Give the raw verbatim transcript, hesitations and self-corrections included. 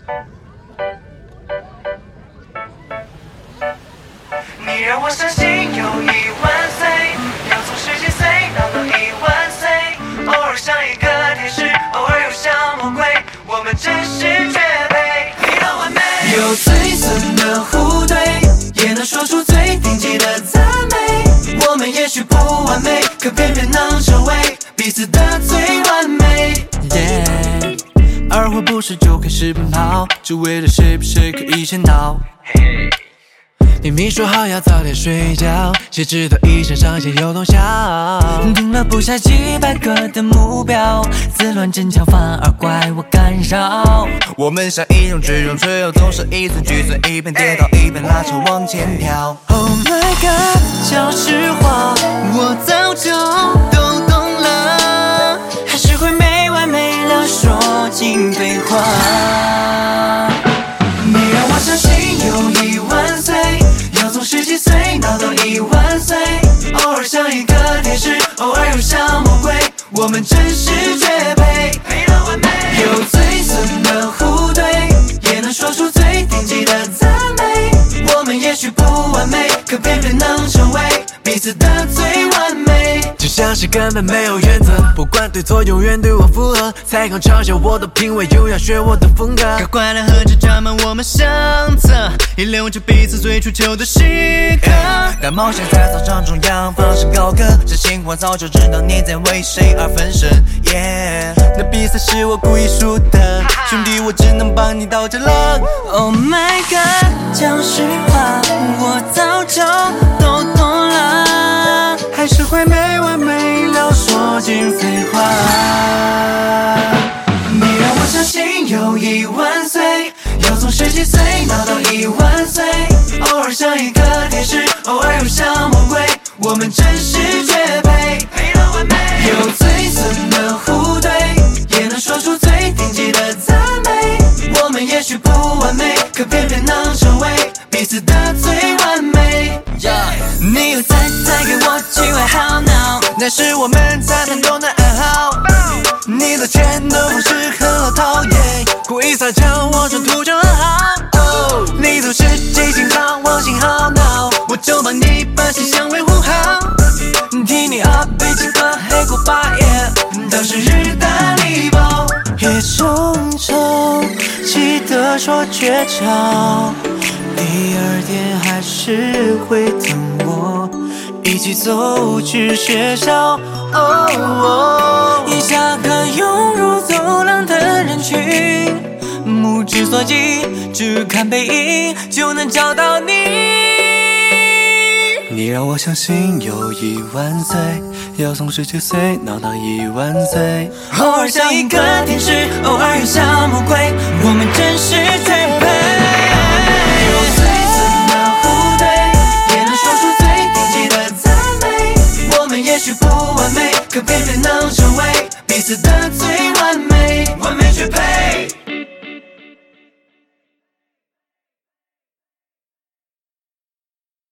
你让我相信有一万岁，要从十几岁闹到一万岁，偶尔像一个天使，偶尔又像魔鬼，我们真是绝配，配到完美。有最损的互怼，也能说出最顶级的赞美。我们也许不完美，可偏偏能成为彼此的最完美。 Yeah， 二话不说就开始奔跑，只为了谁比谁可以先到。Hey，明明说好要早点睡觉，谁知道一想上线又通宵，定了不下几百个的目标，自乱阵脚反而怪我干扰。 我们像一种巨龙，最后总是一次聚损，一边跌倒一边拉扯往前跳。 Oh my god， 讲实话，我早就都懂了，还是会没完没了说尽废话。 你让我相信有一万岁，要从十几岁闹到一万岁，偶尔像一个天使，偶尔又像魔鬼，我们真是绝配，配到完美。有最损的互怼，也能说出最顶级的赞美。我们也许不完美，可偏偏能成为彼此的最完美。 就像是根本没有原则，不管对错，永远对我附和。才刚嘲笑我的品味，又要学我的风格。搞怪了何止沾满我们相册，也留着彼此最初秋的时刻。 当冒险在操场中央放声高歌，真心话早就知道你在为谁而分身。Yeah， 那比赛是我故意输的，兄弟，我只能帮你道歉了。Oh my god， 讲实话，我早就都懂了，还是会没完没了说尽废话。 你让我相信有一万岁，要从十几岁闹到一万岁，偶尔像一个天使，偶尔又像魔鬼，我们真是绝配，配到完美。有最损的互怼，也能说出最顶级的赞美。我们也许不完美，可偏偏能成为彼此的最完美。 Yeah， 你又再再给我机会好闹， 那是我们在谈中的暗号。 你的全都不是很好讨厌，故意撒娇我说图就很好。Oh， 你都是记性好，我心好恼，我就帮你把形象维护好。替你喝杯几个黑锅巴耶， 当时日的礼包也终究记得说绝招，第二天还是会等我一起走去学校。哦哦，一下课涌入走廊的人群，目之所及，只看背影就能找到你。你让我相信有一万岁，要从十几岁闹到一万岁，偶尔像一个天使，偶尔又像魔鬼，我们真是绝配。 有最损的互怼，也能说出最顶级的赞美。我们也许不完美，可偏偏能成为彼此的最完美。